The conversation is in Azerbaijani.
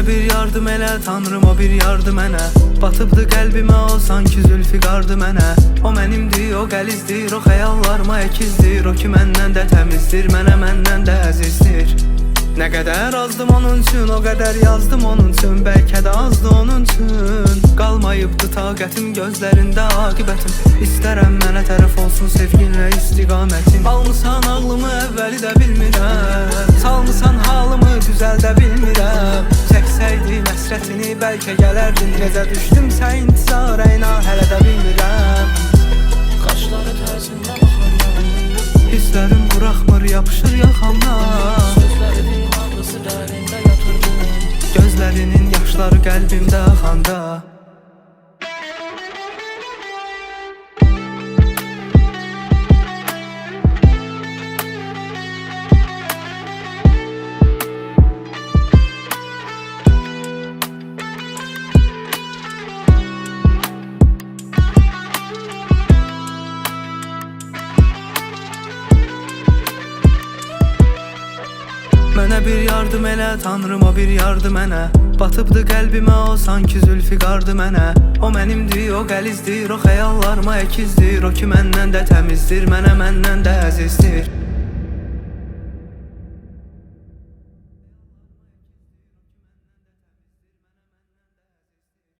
Mənə bir yardım elə Tanrım, o bir yardım mənə. Batıbdı qəlbimə o sanki zülfiqardı mənə. O mənimdir, o qəlizdir, o xəyallarıma əkizdir. O ki məndən də təmizdir, mənə məndən də əzizdir. Nə qədər azdım onun üçün, o qədər yazdım onun üçün. Bəlkə də azdı onun üçün. Qalmayıbdı taqətim, gözlərində aqibətim. İstərəm mənə tərəf olsun sevginlə istiqamətim. Almısan ağlımı, əvvəli də bilmirəm. Salmısan halımı, düzəldə bilmirəm. Çəksəydim həsrətini, bəlkə gələrdin. Necə düşdümsə intizara, inan hələ də bilmirəm. Qaşları tərsinə baxandan, hisslərim buraxmır, yapışır yaxamdan. sözlərinin ağrısı dərində yatırdım. Gözlərinin yaşları qəlbimdə axanda. Mənə bir yardım elə Tanrım, o bir yardım mənə. Batıbdı qəlbimə o sanki zülfiqardı mənə. O mənimdir, o qəlizdir, o xəyallarıma əkizdir. O ki məndən də təmizdir, mənə məndən də əzizdir.